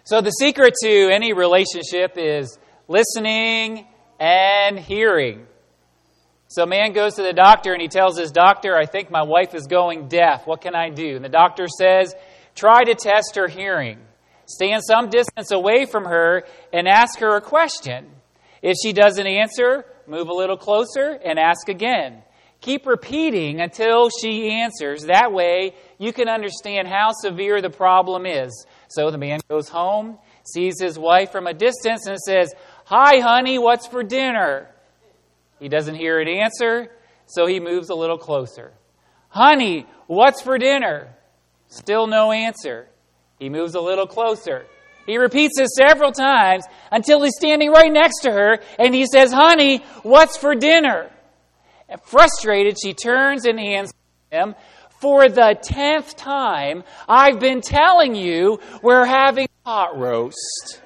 So the secret to any relationship is listening and hearing. So a man goes to the doctor and he tells his doctor, I think my wife is going deaf. What can I do? And the doctor says, try to test her hearing. Stand some distance away from her and ask her a question. If she doesn't answer, move a little closer and ask again. Keep repeating until she answers. That way you can understand how severe the problem is. So the man goes home, sees his wife from a distance and says, Hi, honey, what's for dinner? He doesn't hear an answer, so he moves a little closer. Honey, what's for dinner? Still no answer. He moves a little closer. He repeats this several times until he's standing right next to her and he says, Honey, what's for dinner? And frustrated, she turns and answers him, For the 10th time, I've been telling you we're having pot roast.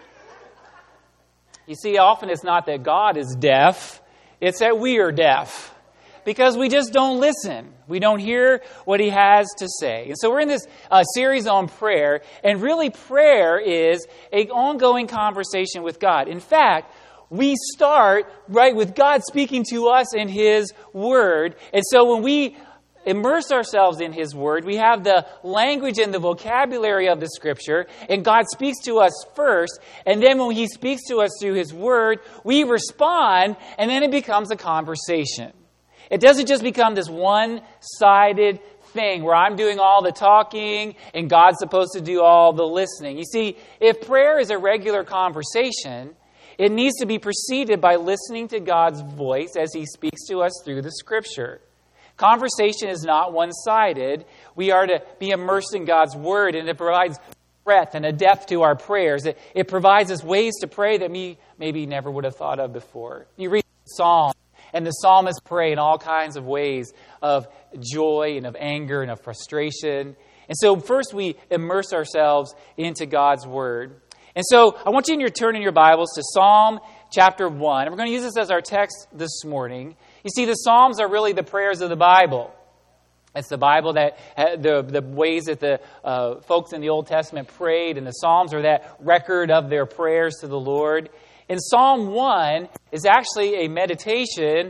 You see, often it's not that God is deaf, it's that we are deaf. Because we just don't listen. We don't hear what He has to say. And so we're in this series on prayer, and really prayer is an ongoing conversation with God. In fact, we start right with God speaking to us in His Word. And so when we immerse ourselves in His Word, we have the language and the vocabulary of the Scripture, and God speaks to us first, and then when He speaks to us through His Word, we respond, and then it becomes a conversation. It doesn't just become this one-sided thing where I'm doing all the talking and God's supposed to do all the listening. You see, if prayer is a regular conversation, it needs to be preceded by listening to God's voice as He speaks to us through the Scripture. Conversation is not one-sided. We are to be immersed in God's Word, and it provides breadth and a depth to our prayers. It provides us ways to pray that we maybe never would have thought of before. You read Psalms, and the psalmists pray in all kinds of ways of joy and of anger and of frustration. And so first we immerse ourselves into God's Word. And so I want you to turn in your Bibles to Psalm chapter 1. And we're going to use this as our text this morning. You see, the Psalms are really the prayers of the Bible. It's the Bible that the ways that the folks in the Old Testament prayed, and the Psalms are that record of their prayers to the Lord. And Psalm 1 is actually a meditation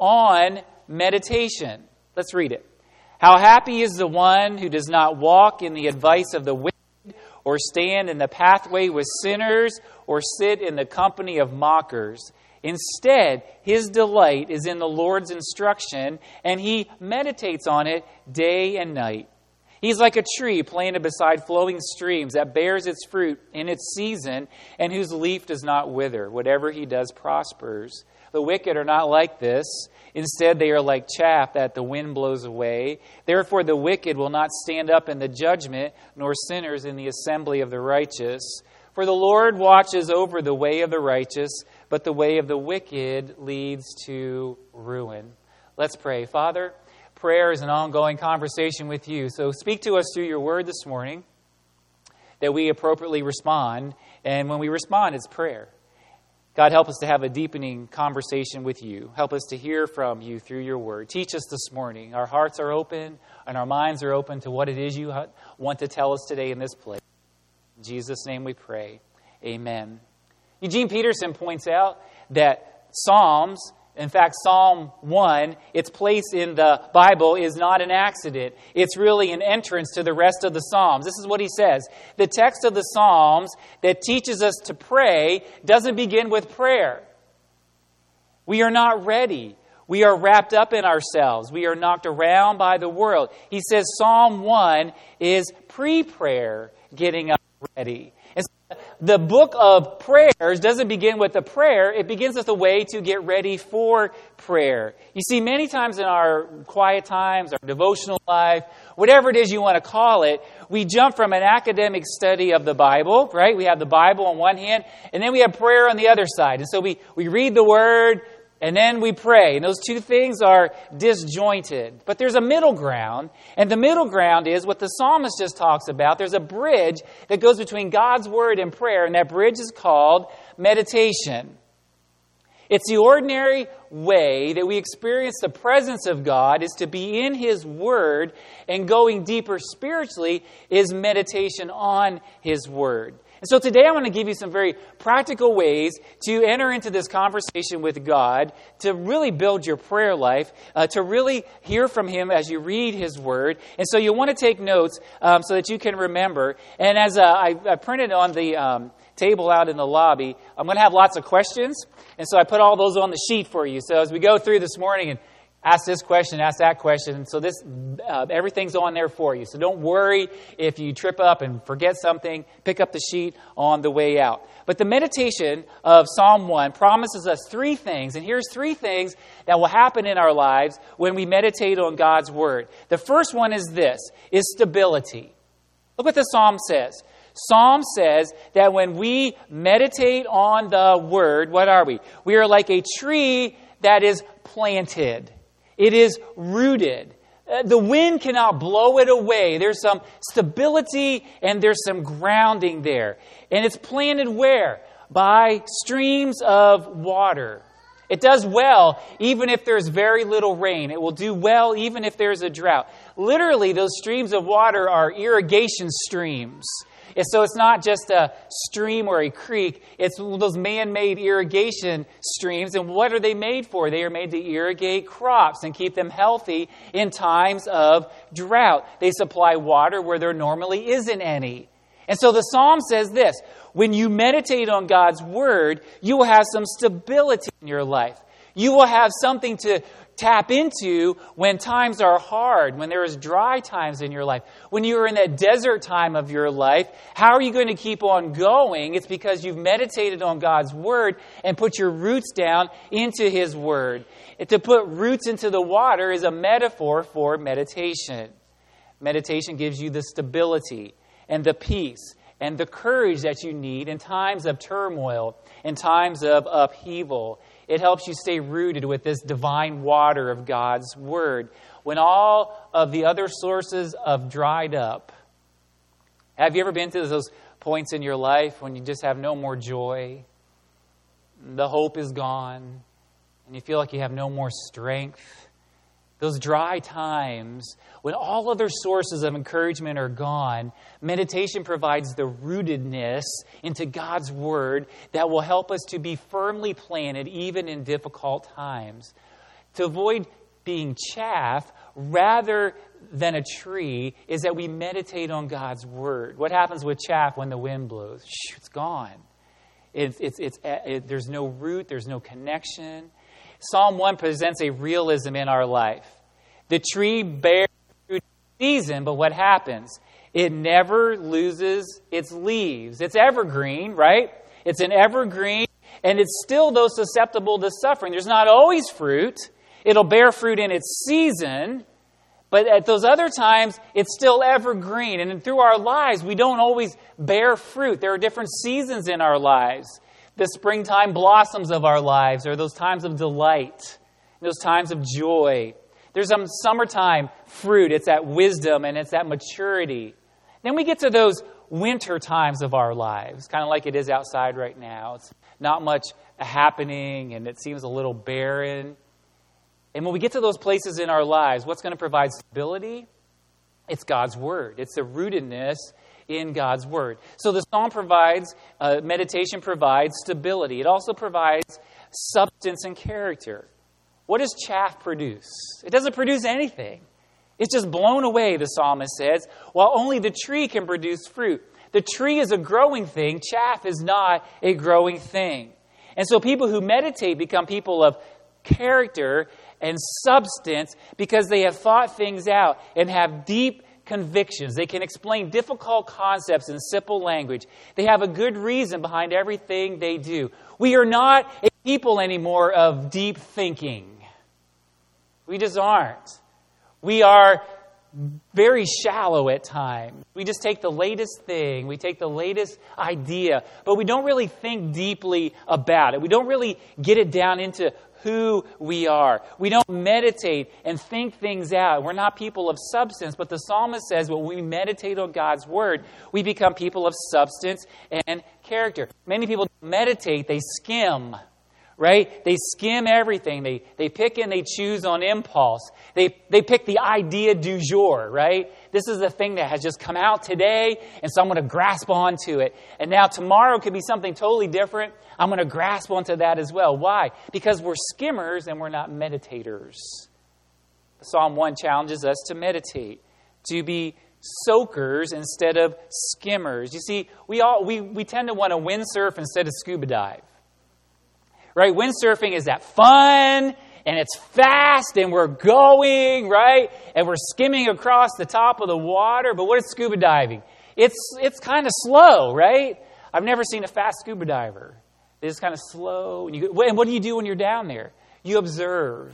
on meditation. Let's read it. How happy is the one who does not walk in the advice of the wicked, or stand in the pathway with sinners, or sit in the company of mockers. Instead, his delight is in the Lord's instruction, and he meditates on it day and night. He's like a tree planted beside flowing streams that bears its fruit in its season and whose leaf does not wither. Whatever he does prospers. The wicked are not like this. Instead, they are like chaff that the wind blows away. Therefore, the wicked will not stand up in the judgment, nor sinners in the assembly of the righteous. For the Lord watches over the way of the righteous, but the way of the wicked leads to ruin. Let's pray. Father, prayer is an ongoing conversation with you. So speak to us through your word this morning that we appropriately respond. And when we respond, it's prayer. God, help us to have a deepening conversation with you. Help us to hear from you through your word. Teach us this morning. Our hearts are open and our minds are open to what it is you want to tell us today in this place. In Jesus' name we pray. Amen. Eugene Peterson points out that Psalms, in fact, Psalm 1, its place in the Bible is not an accident. It's really an entrance to the rest of the Psalms. This is what he says. The text of the Psalms that teaches us to pray doesn't begin with prayer. We are not ready. We are wrapped up in ourselves. We are knocked around by the world. He says Psalm 1 is pre-prayer, getting up ready. And so the book of prayers doesn't begin with a prayer. It begins with a way to get ready for prayer. You see, many times in our quiet times, our devotional life, whatever it is you want to call it, we jump from an academic study of the Bible, right? We have the Bible on one hand, and then we have prayer on the other side. And so we read the Word, and then we pray. And those two things are disjointed. But there's a middle ground. And the middle ground is what the psalmist just talks about. There's a bridge that goes between God's Word and prayer. And that bridge is called meditation. It's the ordinary way that we experience the presence of God is to be in His Word. And going deeper spiritually is meditation on His Word. And so today I want to give you some very practical ways to enter into this conversation with God, to really build your prayer life, to really hear from Him as you read His Word. And so you'll want to take notes so that you can remember. And as I printed on the table out in the lobby, I'm going to have lots of questions. And so I put all those on the sheet for you. So as we go through this morning and ask this question, ask that question. And so everything's on there for you. So don't worry if you trip up and forget something. Pick up the sheet on the way out. But the meditation of Psalm 1 promises us three things. And here's three things that will happen in our lives when we meditate on God's Word. The first one is stability. Look what the Psalm says. Psalm says that when we meditate on the Word, what are we? We are like a tree that is planted. It is rooted. The wind cannot blow it away. There's some stability and there's some grounding there. And it's planted where? By streams of water. It does well even if there's very little rain. It will do well even if there's a drought. Literally, those streams of water are irrigation streams. And so it's not just a stream or a creek. It's those man-made irrigation streams. And what are they made for? They are made to irrigate crops and keep them healthy in times of drought. They supply water where there normally isn't any. And so the Psalm says this: when you meditate on God's Word, you will have some stability in your life. You will have something to tap into when times are hard, when there is dry times in your life. When you are in that desert time of your life, how are you going to keep on going? It's because you've meditated on God's Word and put your roots down into His Word. And to put roots into the water is a metaphor for meditation. Meditation gives you the stability and the peace and the courage that you need in times of turmoil, in times of upheaval. It helps you stay rooted with this divine water of God's Word. When all of the other sources have dried up, have you ever been to those points in your life when you just have no more joy? The hope is gone, and you feel like you have no more strength. Those dry times, when all other sources of encouragement are gone, meditation provides the rootedness into God's Word that will help us to be firmly planted even in difficult times. To avoid being chaff rather than a tree is that we meditate on God's Word. What happens with chaff when the wind blows? It's gone. There's no root, there's no connection. Psalm 1 presents a realism in our life. The tree bears fruit in season, but what happens? It never loses its leaves. It's evergreen, right? It's an evergreen, and it's still, though, susceptible to suffering. There's not always fruit. It'll bear fruit in its season, but at those other times, it's still evergreen. And through our lives, we don't always bear fruit. There are different seasons in our lives. The springtime blossoms of our lives are those times of delight, those times of joy. There's some summertime fruit. It's that wisdom and it's that maturity. Then we get to those winter times of our lives, kind of like it is outside right now. It's not much happening and it seems a little barren. And when we get to those places in our lives, what's going to provide stability? It's God's Word. It's the rootedness in God's Word. So the Psalm provides, meditation provides stability. It also provides substance and character. What does chaff produce? It doesn't produce anything. It's just blown away, the psalmist says, while only the tree can produce fruit. The tree is a growing thing. Chaff is not a growing thing. And so people who meditate become people of character and substance because they have thought things out and have deep convictions. They can explain difficult concepts in simple language. They have a good reason behind everything they do. We are not a people anymore of deep thinking. We just aren't. We are very shallow at times. We just take the latest thing. We take the latest idea, but we don't really think deeply about it. We don't really get it down into who we are. We don't meditate and think things out. We're not people of substance, but the psalmist says when we meditate on God's Word, we become people of substance and character. Many people meditate, they skim, right? They skim everything. They pick and they choose on impulse. They pick the idea du jour, right? This is the thing that has just come out today, and so I'm going to grasp onto it. And now tomorrow could be something totally different. I'm going to grasp onto that as well. Why? Because we're skimmers and we're not meditators. Psalm 1 challenges us to meditate, to be soakers instead of skimmers. You see, we tend to want to windsurf instead of scuba dive. Right? Windsurfing is that fun, and it's fast, and we're going, right? And we're skimming across the top of the water. But what is scuba diving? It's kind of slow, right? I've never seen a fast scuba diver. It's kind of slow. And what do you do when you're down there? You observe.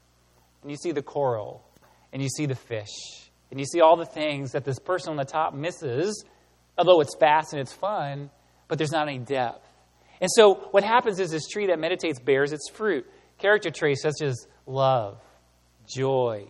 And you see the coral. And you see the fish. And you see all the things that this person on the top misses, although it's fast and it's fun, but there's not any depth. And so what happens is this tree that meditates bears its fruit. Character traits such as love, joy,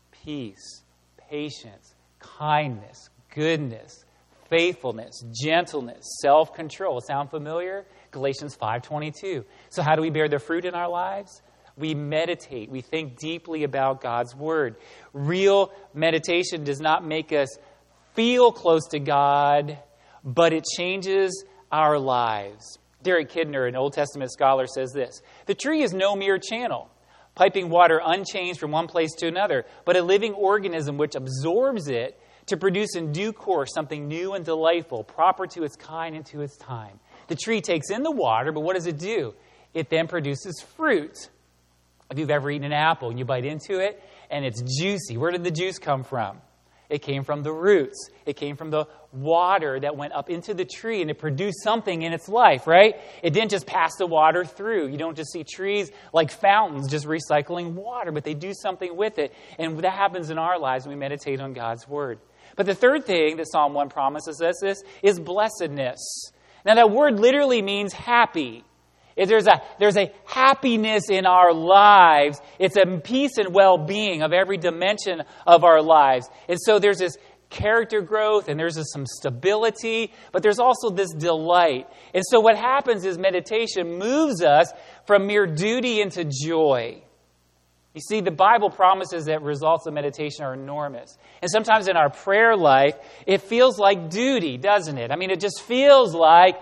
peace, patience, kindness, goodness, faithfulness, gentleness, self-control. Sound familiar? Galatians 5:22. So how do we bear the fruit in our lives? We meditate. We think deeply about God's Word. Real meditation does not make us feel close to God, but it changes our lives. Derek Kidner, an Old Testament scholar, says this: the tree is no mere channel, piping water unchanged from one place to another, but a living organism which absorbs it to produce in due course something new and delightful, proper to its kind and to its time. The tree takes in the water, but what does it do? It then produces fruit. If you've ever eaten an apple and you bite into it and it's juicy, where did the juice come from? It came from the roots. It came from the water that went up into the tree, and it produced something in its life, right? It didn't just pass the water through. You don't just see trees like fountains just recycling water, but they do something with it. And that happens in our lives when we meditate on God's Word. But the third thing that Psalm 1 promises us is blessedness. Now, that word literally means happy. There's a happiness in our lives. It's a peace and well-being of every dimension of our lives. And so there's this character growth, and there's some stability, but there's also this delight. And so what happens is meditation moves us from mere duty into joy. You see, the Bible promises that results of meditation are enormous. And sometimes in our prayer life, it feels like duty, doesn't it? I mean, it just feels like,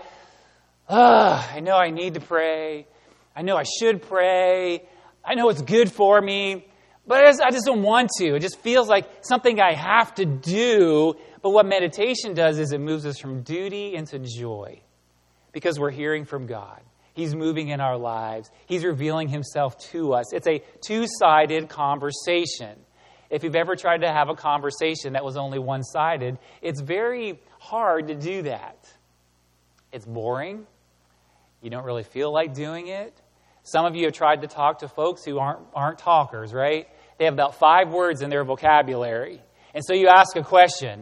I know I need to pray. I know I should pray. I know it's good for me. But I just don't want to. It just feels like something I have to do. But what meditation does is it moves us from duty into joy. Because we're hearing from God. He's moving in our lives. He's revealing Himself to us. It's a two-sided conversation. If you've ever tried to have a conversation that was only one-sided, it's very hard to do that. It's boring. You don't really feel like doing it. Some of you have tried to talk to folks who aren't talkers, right? They have about 5 words in their vocabulary. And so you ask a question,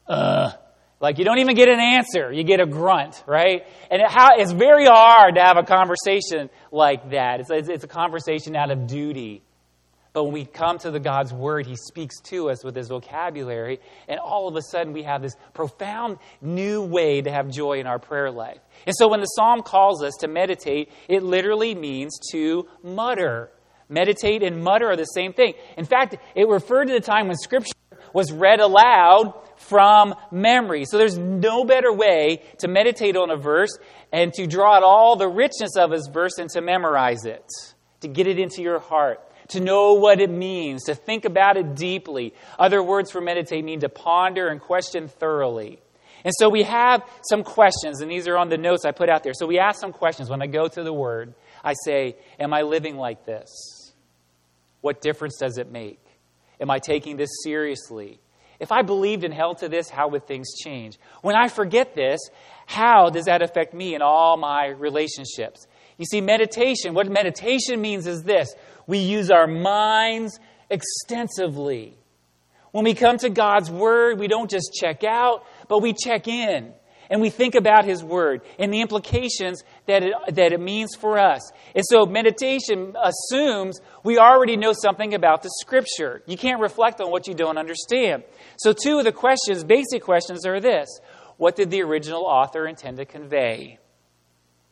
like you don't even get an answer. You get a grunt, right? And it's very hard to have a conversation like that. It's a conversation out of duty. But when we come to God's Word, He speaks to us with His vocabulary, and all of a sudden we have this profound new way to have joy in our prayer life. And so when the Psalm calls us to meditate, it literally means to mutter. Meditate and mutter are the same thing. In fact, it referred to the time when Scripture was read aloud from memory. So there's no better way to meditate on a verse and to draw out all the richness of His verse and to memorize it, to get it into your heart. To know what it means, to think about it deeply. Other words for meditate mean to ponder and question thoroughly. And so we have some questions, and these are on the notes I put out there. So we ask some questions. When I go to the Word, I say, am I living like this? What difference does it make? Am I taking this seriously? If I believed and held to this, how would things change? When I forget this, how does that affect me in all my relationships? You see, what meditation means is this. We use our minds extensively. When we come to God's Word, we don't just check out, but we check in. And we think about His Word and the implications that it means for us. And so meditation assumes we already know something about the Scripture. You can't reflect on what you don't understand. So 2 of the questions, basic questions, are this. What did the original author intend to convey?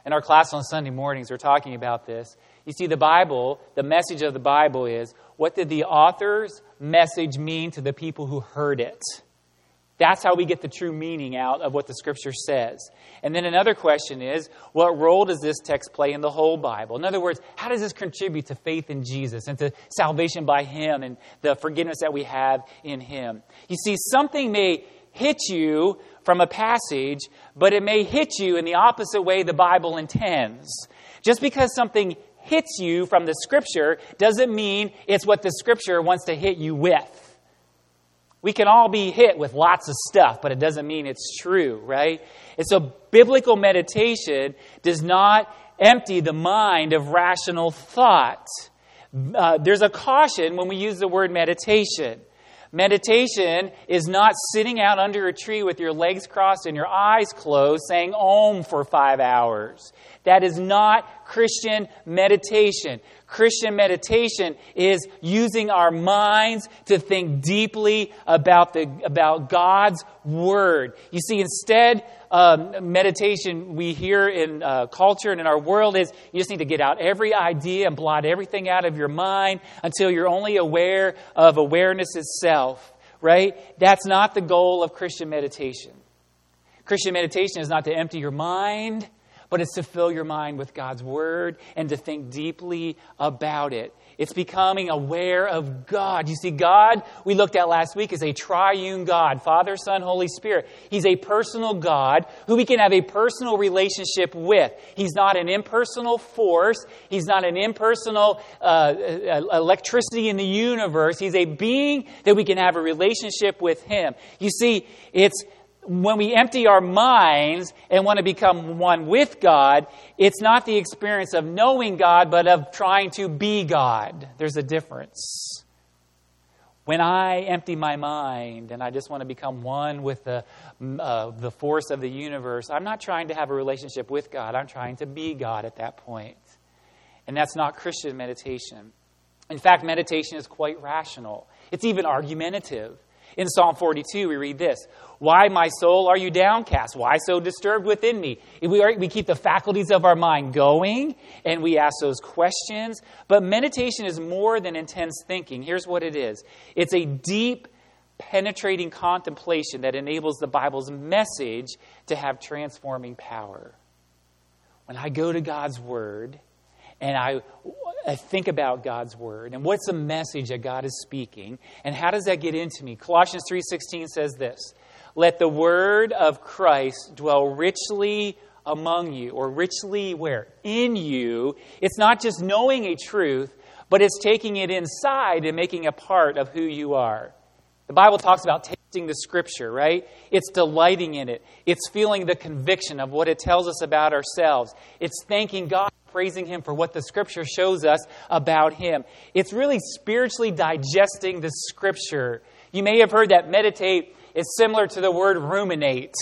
In our class on Sunday mornings, we're talking about this. You see, the Bible, the message of the Bible is, what did the author's message mean to the people who heard it? That's how we get the true meaning out of what the Scripture says. And then another question is, what role does this text play in the whole Bible? In other words, how does this contribute to faith in Jesus and to salvation by Him and the forgiveness that we have in Him? You see, something may hit you from a passage, but it may hit you in the opposite way the Bible intends. Just because something hits you from the Scripture doesn't mean it's what the Scripture wants to hit you with. We can all be hit with lots of stuff, but it doesn't mean it's true, right? And so biblical meditation does not empty the mind of rational thought. There's a caution when we use the word meditation. Meditation is not sitting out under a tree with your legs crossed and your eyes closed saying Om for 5 hours. That is not Christian meditation. Christian meditation is using our minds to think deeply about God's Word. You see, instead, meditation we hear in culture and in our world is you just need to get out every idea and blot everything out of your mind until you're only aware of awareness itself, right? That's not the goal of Christian meditation. Christian meditation is not to empty your mind, but it's to fill your mind with God's Word and to think deeply about it. It's becoming aware of God. You see, God, we looked at last week, is a triune God, Father, Son, Holy Spirit. He's a personal God who we can have a personal relationship with. He's not an impersonal force. He's not an impersonal electricity in the universe. He's a being that we can have a relationship with Him. You see, it's when we empty our minds and want to become one with God, it's not the experience of knowing God, but of trying to be God. There's a difference. When I empty my mind and I just want to become one with the force of the universe, I'm not trying to have a relationship with God. I'm trying to be God at that point. And that's not Christian meditation. In fact, meditation is quite rational. It's even argumentative. In Psalm 42, we read this: "Why, my soul, are you downcast? Why so disturbed within me?" We keep the faculties of our mind going, and we ask those questions. But meditation is more than intense thinking. Here's what it is. It's a deep, penetrating contemplation that enables the Bible's message to have transforming power. When I go to God's Word, and I think about God's Word, and what's the message that God is speaking, and how does that get into me? Colossians 3:16 says this: "Let the word of Christ dwell richly among you," or richly where? In you. It's not just knowing a truth, but it's taking it inside and making a part of who you are. The Bible talks about tasting the Scripture, right? It's delighting in it. It's feeling the conviction of what it tells us about ourselves. It's thanking God, praising Him for what the Scripture shows us about Him. It's really spiritually digesting the Scripture. You may have heard that meditate is similar to the word ruminate.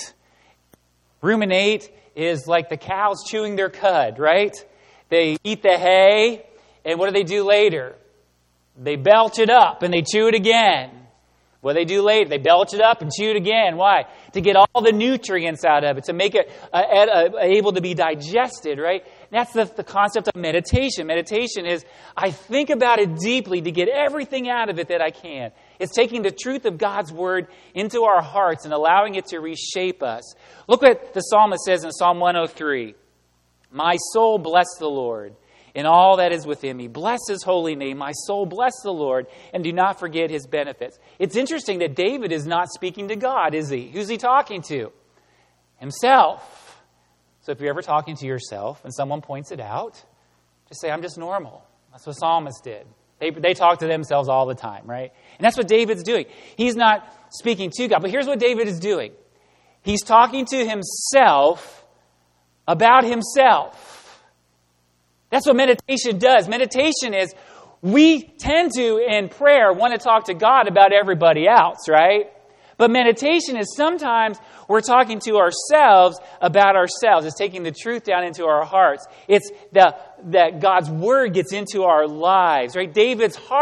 Ruminate is like the cows chewing their cud, right? They eat the hay, and what do later? They belch it up and they chew it again. What do they do later? They belch it up and chew it again. Why? To get all the nutrients out of it, to make it able to be digested, right? That's the concept of meditation. Meditation is, I think about it deeply to get everything out of it that I can. It's taking the truth of God's Word into our hearts and allowing it to reshape us. Look what the psalmist says in Psalm 103. "My soul bless the Lord, in all that is within me. Bless His holy name. My soul, bless the Lord, and do not forget His benefits." It's interesting that David is not speaking to God, is he? Who's he talking to? Himself. So if you're ever talking to yourself and someone points it out, just say, "I'm just normal." That's what psalmists did. They talk to themselves all the time, right? And that's what David's doing. He's not speaking to God, but here's what David is doing. He's talking to himself about himself. That's what meditation does. Meditation is, we tend to, in prayer, want to talk to God about everybody else, right? But meditation is sometimes we're talking to ourselves about ourselves. It's taking the truth down into our hearts. It's that God's Word gets into our lives, right? David's heart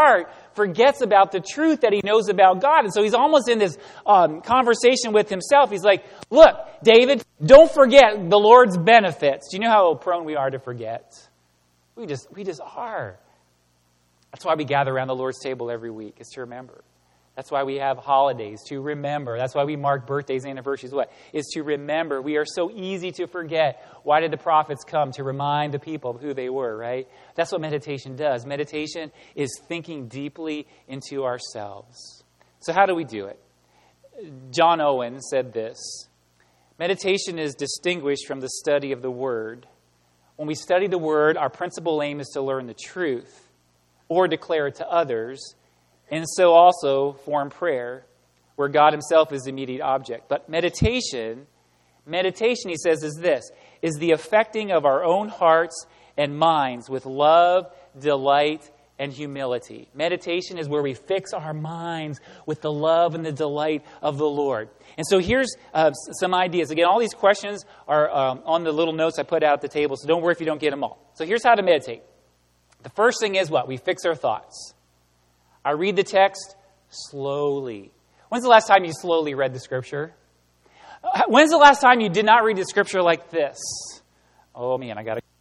forgets about the truth that he knows about God. And so he's almost in this conversation with himself. He's like, look, David, don't forget the Lord's benefits. Do you know how prone we are to forget? We just are. That's why we gather around the Lord's table every week, is to remember. That's why we have holidays, to remember. That's why we mark birthdays, anniversaries. What? Is to remember. We are so easy to forget. Why did the prophets come? To remind the people of who they were, right? That's what meditation does. Meditation is thinking deeply into ourselves. So how do we do it? John Owen said this: meditation is distinguished from the study of the Word. When we study the Word, our principal aim is to learn the truth or declare it to others, and so also form prayer, where God himself is the immediate object. But meditation, he says, is this, is the affecting of our own hearts and minds with love, delight, and humility. Meditation is where we fix our minds with the love and the delight of the Lord. And so here's some ideas. Again, all these questions are on the little notes I put out at the table, so don't worry if you don't get them all. So here's how to meditate. The first thing is what? We fix our thoughts. I read the text slowly. When's the last time you slowly read the Scripture? When's the last time you did not read the Scripture like this? Oh man, I gotta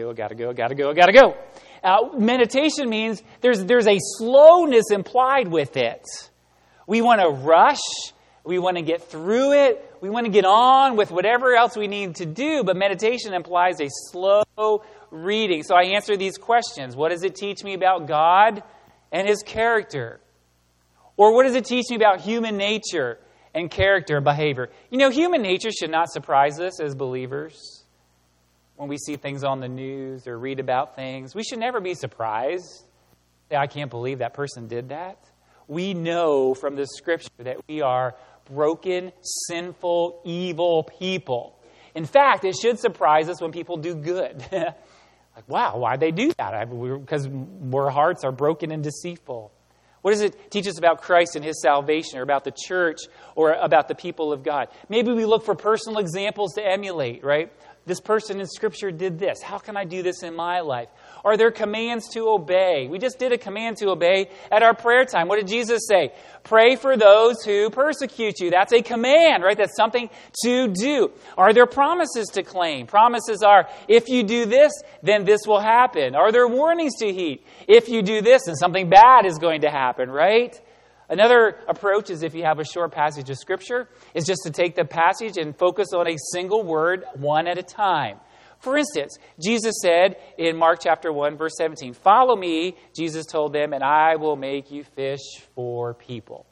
go. Meditation means there's a slowness implied with it. We want to rush. We want to get through it. We want to get on with whatever else we need to do. But meditation implies a slow reading. So I answer these questions. What does it teach me about God and his character? Or what does it teach me about human nature and character and behavior? You know, human nature should not surprise us as believers. When we see things on the news or read about things, we should never be surprised. I can't believe that person did that. We know from the Scripture that we are broken, sinful, evil people. In fact, it should surprise us when people do good. Like, wow, why'd they do that? Because our hearts are broken and deceitful. What does it teach us about Christ and his salvation, or about the church, or about the people of God? Maybe we look for personal examples to emulate, right? This person in Scripture did this. How can I do this in my life? Are there commands to obey? We just did a command to obey at our prayer time. What did Jesus say? Pray for those who persecute you. That's a command, right? That's something to do. Are there promises to claim? Promises are, if you do this, then this will happen. Are there warnings to heed? If you do this, then something bad is going to happen, right? Another approach is, if you have a short passage of Scripture, is just to take the passage and focus on a single word, one at a time. For instance, Jesus said in Mark chapter 1, verse 17, "Follow me," Jesus told them, "and I will make you fish for people."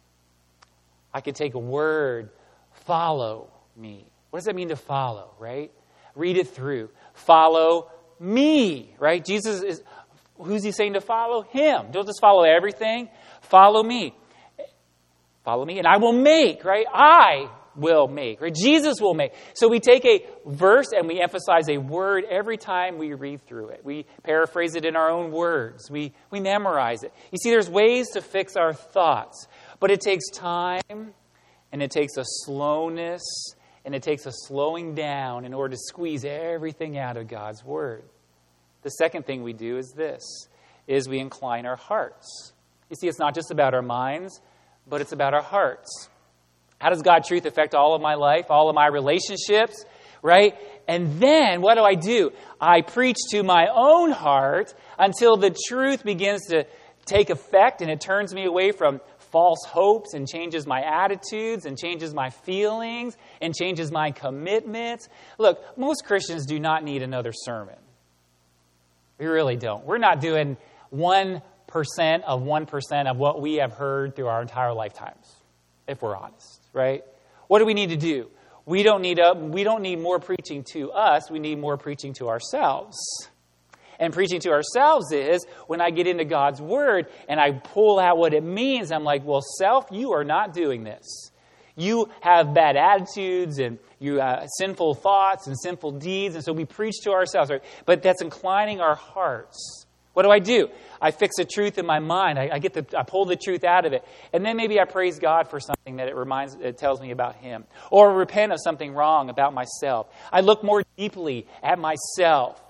I could take a word, follow me. What does that mean to follow, right? Read it through. Follow me, right? Jesus is, who's he saying to follow? Him. Don't just follow everything. Follow me. Follow me, and I will make, right? I will make, right? Jesus will make. So we take a verse and we emphasize a word every time we read through it. We paraphrase it in our own words. We memorize it. You see, there's ways to fix our thoughts, but it takes time, and it takes a slowness, and it takes a slowing down in order to squeeze everything out of God's Word. The second thing we do is this, is we incline our hearts. You see, it's not just about our minds, but it's about our hearts. How does God's truth affect all of my life, all of my relationships, right? And then what do? I preach to my own heart until the truth begins to take effect, and it turns me away from false hopes and changes my attitudes and changes my feelings and changes my commitments. Look, most Christians do not need another sermon. We really don't. We're not doing 1% of 1% of what we have heard through our entire lifetimes, if we're honest, right? What do we need to do? We don't need more preaching to us. We need more preaching to ourselves. And preaching to ourselves is when I get into God's Word and I pull out what it means, I'm like, well, self, you are not doing this. You have bad attitudes and you sinful thoughts and sinful deeds, and so we preach to ourselves, right? But that's inclining our hearts. What do? I fix a truth in my mind. I pull the truth out of it. And then maybe I praise God for something that it tells me about Him. Or repent of something wrong about myself. I look more deeply at myself,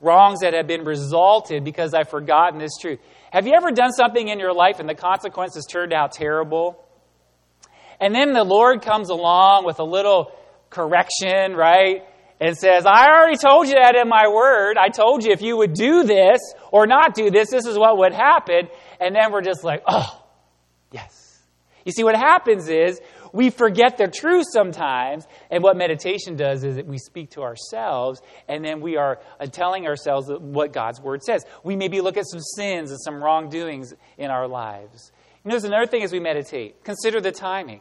wrongs that have been resulted because I've forgotten this truth. Have you ever done something in your life and the consequences turned out terrible? And then the Lord comes along with a little correction, right? And says, I already told you that in my word. I told you if you would do this or not do this, this is what would happen. And then we're just like, oh, yes. You see, what happens is we forget the truth sometimes. And what meditation does is that we speak to ourselves. And then we are telling ourselves what God's word says. We maybe look at some sins and some wrongdoings in our lives. You know, there's another thing as we meditate. Consider the timing.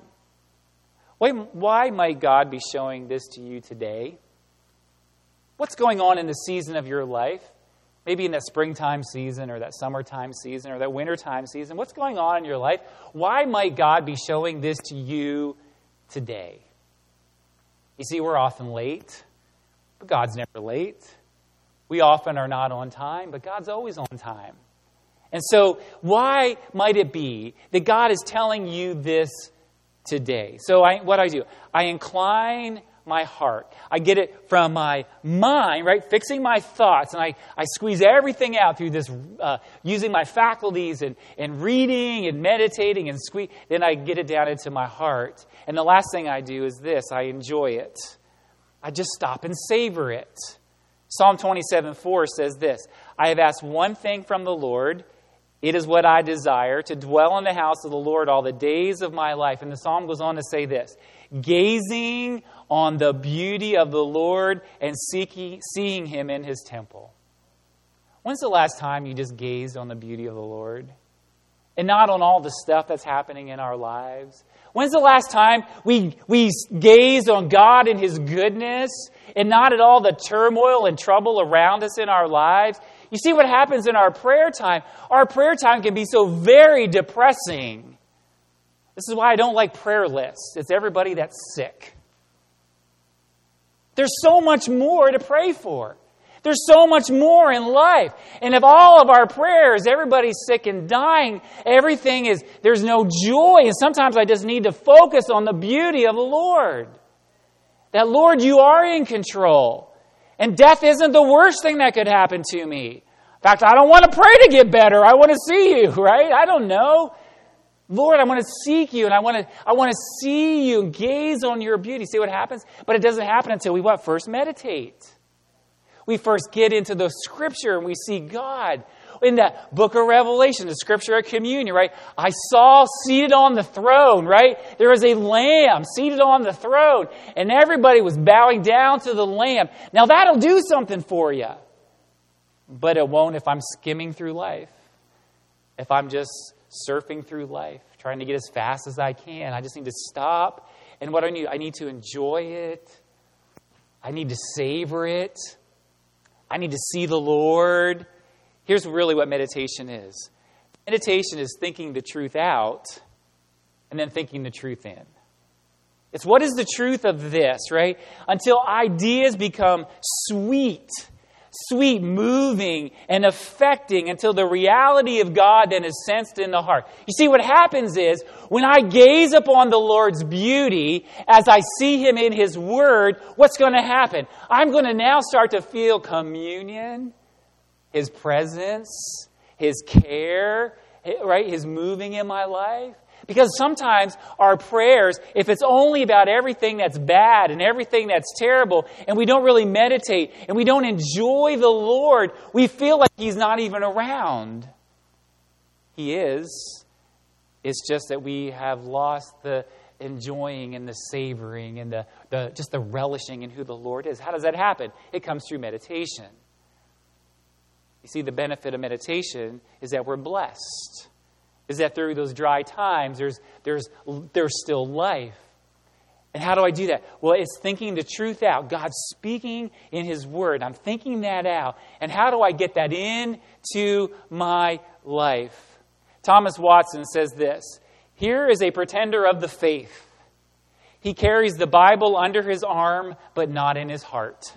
Why might God be showing this to you today? What's going on in the season of your life? Maybe in that springtime season or that summertime season or that wintertime season. What's going on in your life? Why might God be showing this to you today? You see, we're often late, but God's never late. We often are not on time, but God's always on time. And so why might it be that God is telling you this today? So what I do, I incline my heart. I get it from my mind, right? Fixing my thoughts. And I squeeze everything out through this, using my faculties and reading and meditating and then I get it down into my heart. And the last thing I do is this. I enjoy it. I just stop and savor it. Psalm 27:4 says this, I have asked one thing from the Lord. It is what I desire, to dwell in the house of the Lord all the days of my life. And the psalm goes on to say this, gazing on the beauty of the Lord and seeing Him in His temple. When's the last time you just gazed on the beauty of the Lord? And not on all the stuff that's happening in our lives? When's the last time we gazed on God and His goodness and not at all the turmoil and trouble around us in our lives? You see what happens in our prayer time? Our prayer time can be so very depressing. This is why I don't like prayer lists. It's everybody that's sick. There's so much more to pray for. There's so much more in life. And if all of our prayers, everybody's sick and dying, there's no joy. And sometimes I just need to focus on the beauty of the Lord. That, Lord, you are in control. And death isn't the worst thing that could happen to me. In fact, I don't want to pray to get better. I want to see you, right? I don't know. Lord, I want to seek you and I want to see you and gaze on your beauty. See what happens? But it doesn't happen until we First meditate. We first get into the Scripture and we see God. In the book of Revelation, the Scripture of communion, right? I saw seated on the throne, right? There was a lamb seated on the throne and everybody was bowing down to the lamb. Now that'll do something for you. But it won't if I'm skimming through life. If I'm just surfing through life, trying to get as fast as I can. I just need to stop. And what I need to enjoy it. I need to savor it. I need to see the Lord. Here's really what meditation is. Meditation is thinking the truth out and then thinking the truth in. It's what is the truth of this, right? Until ideas become sweet, moving, and affecting until the reality of God then is sensed in the heart. You see, what happens is when I gaze upon the Lord's beauty as I see Him in His Word, what's going to happen? I'm going to now start to feel communion, His presence, His care, right? His moving in my life. Because sometimes our prayers, if it's only about everything that's bad and everything that's terrible, and we don't really meditate and we don't enjoy the Lord, we feel like He's not even around. He is. It's just that we have lost the enjoying and the savoring and the relishing in who the Lord is. How does that happen? It comes through meditation. You see, the benefit of meditation is that we're blessed. Is that through those dry times, there's still life. And how do I do that? Well, it's thinking the truth out. God's speaking in His Word. I'm thinking that out. And how do I get that into my life? Thomas Watson says this, here is a pretender of the faith. He carries the Bible under his arm, but not in his heart.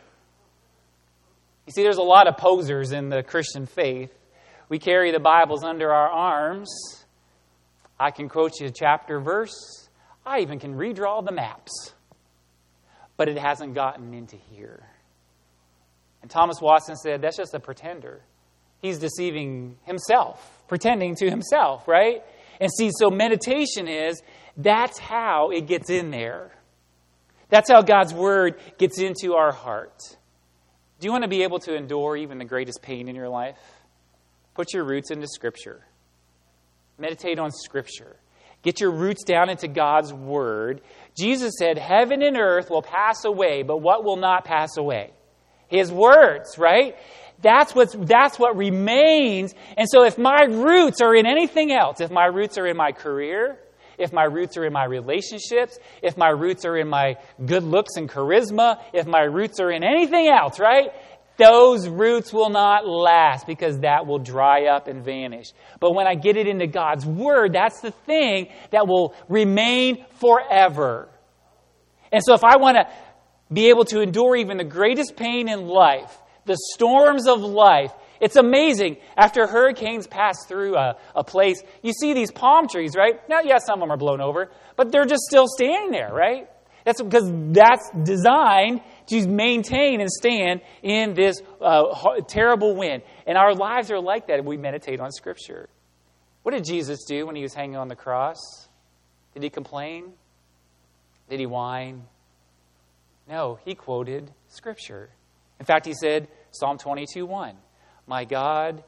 You see, there's a lot of posers in the Christian faith. We carry the Bibles under our arms. I can quote you a chapter verse. I even can redraw the maps. But it hasn't gotten into here. And Thomas Watson said, that's just a pretender. He's deceiving himself, pretending to himself, right? And see, so meditation that's how it gets in there. That's how God's Word gets into our heart. Do you want to be able to endure even the greatest pain in your life? Put your roots into Scripture. Meditate on Scripture. Get your roots down into God's Word. Jesus said, heaven and earth will pass away, but what will not pass away? His words, right? That's what remains. And so if my roots are in anything else, if my roots are in my career, if my roots are in my relationships, if my roots are in my good looks and charisma, if my roots are in anything else, right? Those roots will not last because that will dry up and vanish. But when I get it into God's Word, that's the thing that will remain forever. And so if I want to be able to endure even the greatest pain in life, the storms of life, it's amazing. After hurricanes pass through a place, you see these palm trees, right? Now, yes, some of them are blown over, but they're just still standing there, right? That's because that's designed to maintain and stand in this terrible wind. And our lives are like that if we meditate on Scripture. What did Jesus do when he was hanging on the cross? Did he complain? Did he whine? No, he quoted Scripture. In fact, he said, Psalm 22:1, my God,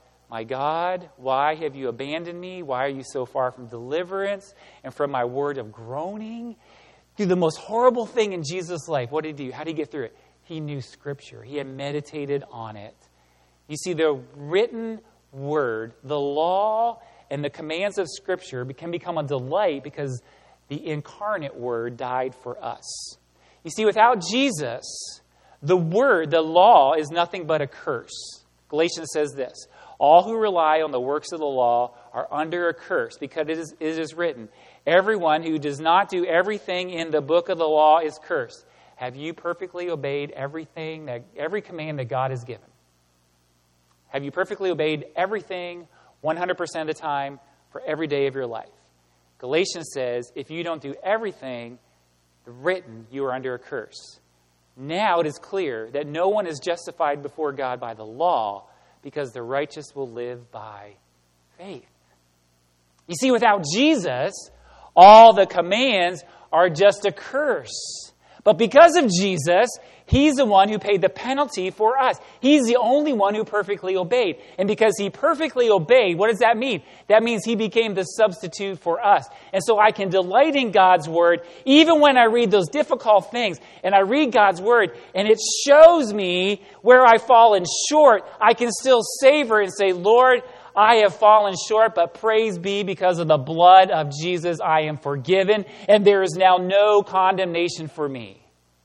why have you abandoned me? Why are you so far from deliverance and from my word of groaning? Through the most horrible thing in Jesus' life, what did he do? How did he get through it? He knew Scripture. He had meditated on it. You see, the written word, the law and the commands of Scripture can become a delight because the incarnate Word died for us. You see, without Jesus, the word, the law, is nothing but a curse. Galatians says this, all who rely on the works of the law are under a curse because it is written, everyone who does not do everything in the book of the law is cursed. Have you perfectly obeyed every command that God has given? Have you perfectly obeyed everything 100% of the time for every day of your life? Galatians says, if you don't do everything written, you are under a curse. Now it is clear that no one is justified before God by the law because the righteous will live by faith. You see, without Jesus, all the commands are just a curse. But because of Jesus, He's the one who paid the penalty for us. He's the only one who perfectly obeyed. And because He perfectly obeyed, what does that mean? That means He became the substitute for us. And so I can delight in God's Word even when I read those difficult things. And I read God's Word and it shows me where I've fallen short. I can still savor and say, Lord, I have fallen short, but praise be because of the blood of Jesus, I am forgiven, and there is now no condemnation for me.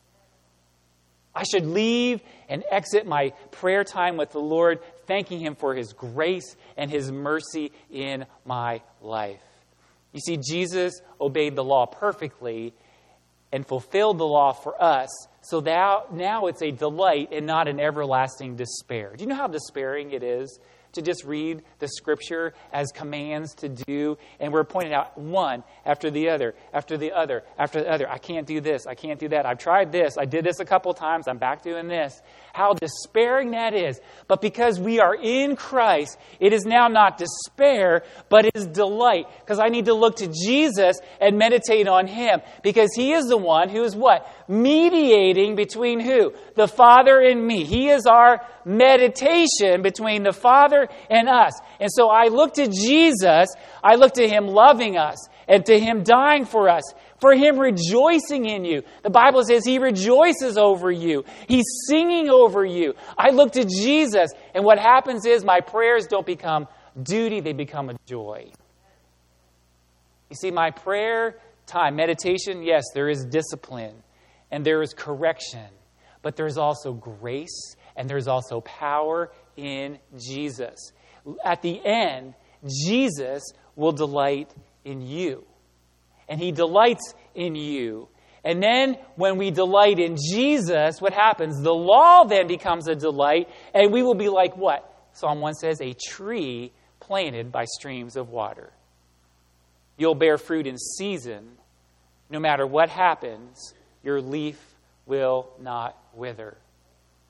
I should leave and exit my prayer time with the Lord, thanking Him for His grace and His mercy in my life. You see, Jesus obeyed the law perfectly and fulfilled the law for us, so that now it's a delight and not an everlasting despair. Do you know how despairing it is to just read the Scripture as commands to do? And we're pointing out one after the other, after the other, after the other. I can't do this. I can't do that. I've tried this. I did this a couple times. I'm back doing this. How despairing that is. But because we are in Christ, it is now not despair, but it is delight. Because I need to look to Jesus and meditate on Him. Because He is the one who is what? Mediating between who? The Father and me. He is our meditation between the Father and us. And so I look to Jesus, I look to Him loving us, and to Him dying for us, for Him rejoicing in you. The Bible says He rejoices over you. He's singing over you. I look to Jesus, and what happens is my prayers don't become duty, they become a joy. You see, my prayer time, meditation, yes, there is discipline, and there is correction, but there's also grace, and there's also power in Jesus. At the end, Jesus will delight in you. And He delights in you. And then when we delight in Jesus, what happens? The law then becomes a delight, and we will be like what? Psalm 1 says, a tree planted by streams of water. You'll bear fruit in season. No matter what happens, your leaf will not wither.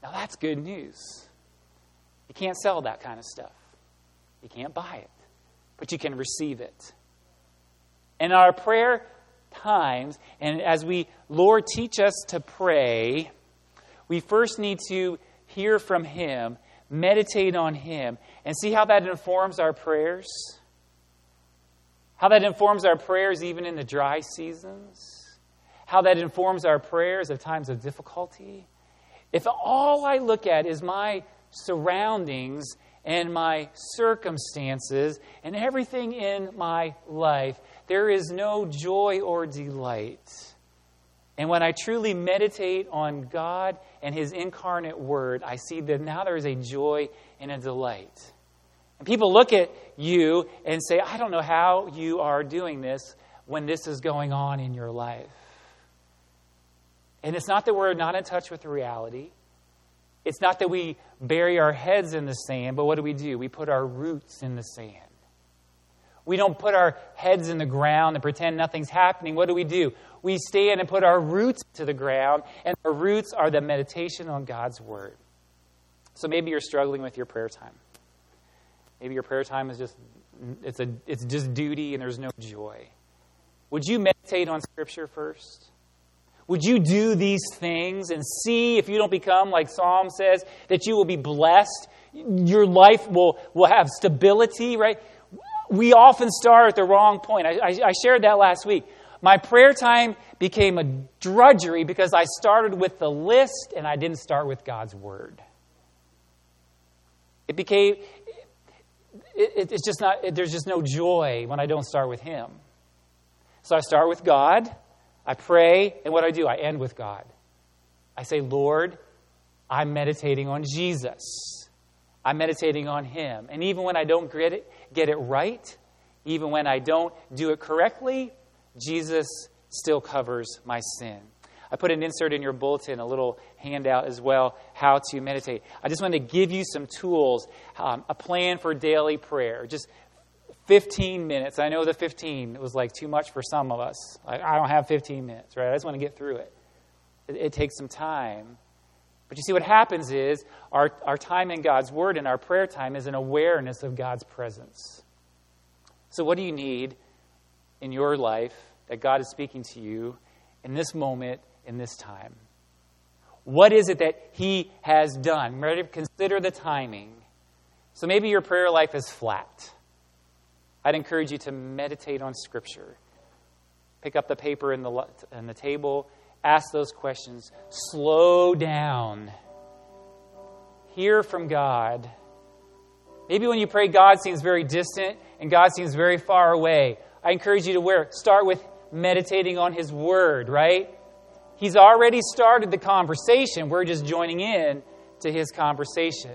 Now that's good news. You can't sell that kind of stuff. You can't buy it, but you can receive it. And our prayer times, and as we, Lord, teach us to pray, we first need to hear from Him, meditate on Him, and see how that informs our prayers. How that informs our prayers even in the dry seasons. How that informs our prayers at times of difficulty. If all I look at is my surroundings and my circumstances and everything in my life, there is no joy or delight. And when I truly meditate on God and His incarnate Word, I see that now there is a joy and a delight. And people look at you and say, I don't know how you are doing this when this is going on in your life. And it's not that we're not in touch with reality. It's not that we bury our heads in the sand, but what do? We put our roots in the sand. We don't put our heads in the ground and pretend nothing's happening. What do? We stand and put our roots to the ground, and our roots are the meditation on God's Word. So maybe you're struggling with your prayer time. Maybe your prayer time is it's just duty and there's no joy. Would you meditate on Scripture first? Would you do these things and see if you don't become, like Psalm says, that you will be blessed? Your life will have stability, right? We often start at the wrong point. I shared that last week. My prayer time became a drudgery because I started with the list and I didn't start with God's Word. It's just not, there's just no joy when I don't start with Him. So I start with God, I pray, and what do? I end with God. I say, Lord, I'm meditating on Jesus. I'm meditating on Him. And even when I don't get it right, even when I don't do it correctly, Jesus still covers my sin. I put an insert in your bulletin, a little handout as well, how to meditate. I just want to give you some tools, a plan for daily prayer. Just 15 minutes. I know the 15 was like too much for some of us. I don't have 15 minutes, right? I just want to get through it. It takes some time. But you see, what happens is our time in God's Word and our prayer time is an awareness of God's presence. So what do you need in your life that God is speaking to you in this moment, in this time? What is it that He has done? Ready to consider the timing. So maybe your prayer life is flat. I'd encourage you to meditate on Scripture. Pick up the paper and the table. Ask those questions. Slow down. Hear from God. Maybe when you pray, God seems very distant and God seems very far away. I encourage you to start with meditating on His Word, right? He's already started the conversation. We're just joining in to His conversation.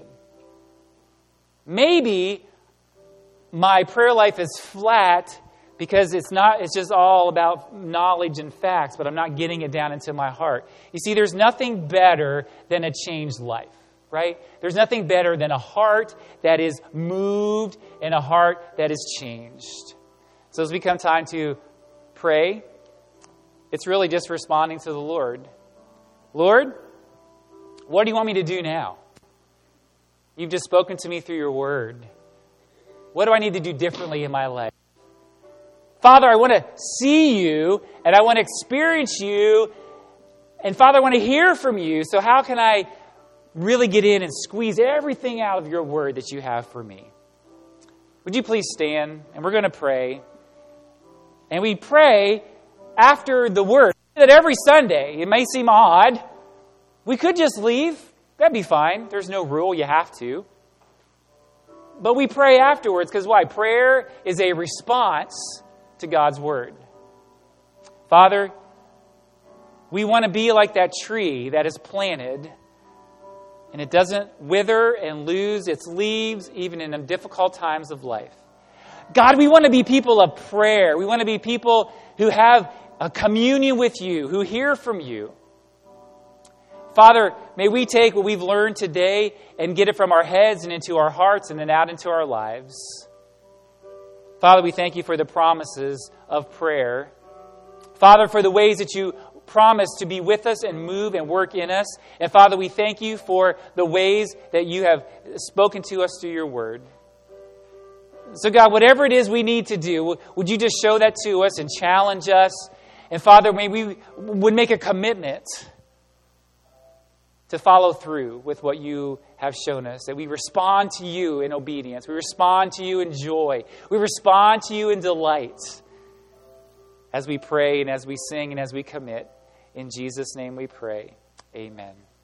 Maybe my prayer life is flat because it's just all about knowledge and facts, but I'm not getting it down into my heart. You see, there's nothing better than a changed life, right? There's nothing better than a heart that is moved and a heart that is changed. So as we come time to pray, it's really just responding to the Lord. Lord, what do you want me to do now? You've just spoken to me through your Word. What do I need to do differently in my life? Father, I want to see you and I want to experience you. And Father, I want to hear from you. So how can I really get in and squeeze everything out of your Word that you have for me? Would you please stand? And we're going to pray. And we pray after the Word. That every Sunday, it may seem odd. We could just leave. That'd be fine. There's no rule. You have to. But we pray afterwards because why? Prayer is a response to God's Word. Father, we want to be like that tree that is planted and it doesn't wither and lose its leaves even in the difficult times of life. God, we want to be people of prayer. We want to be people who have a communion with you, who hear from you. Father, may we take what we've learned today and get it from our heads and into our hearts and then out into our lives. Father, we thank you for the promises of prayer. Father, for the ways that you promised to be with us and move and work in us. And Father, we thank you for the ways that you have spoken to us through your word. So God, whatever it is we need to do, would you just show that to us and challenge us? And Father, may we would make a commitment to follow through with what you have shown us, that we respond to you in obedience. We respond to you in joy. We respond to you in delight as we pray and as we sing and as we commit. In Jesus' name we pray. Amen.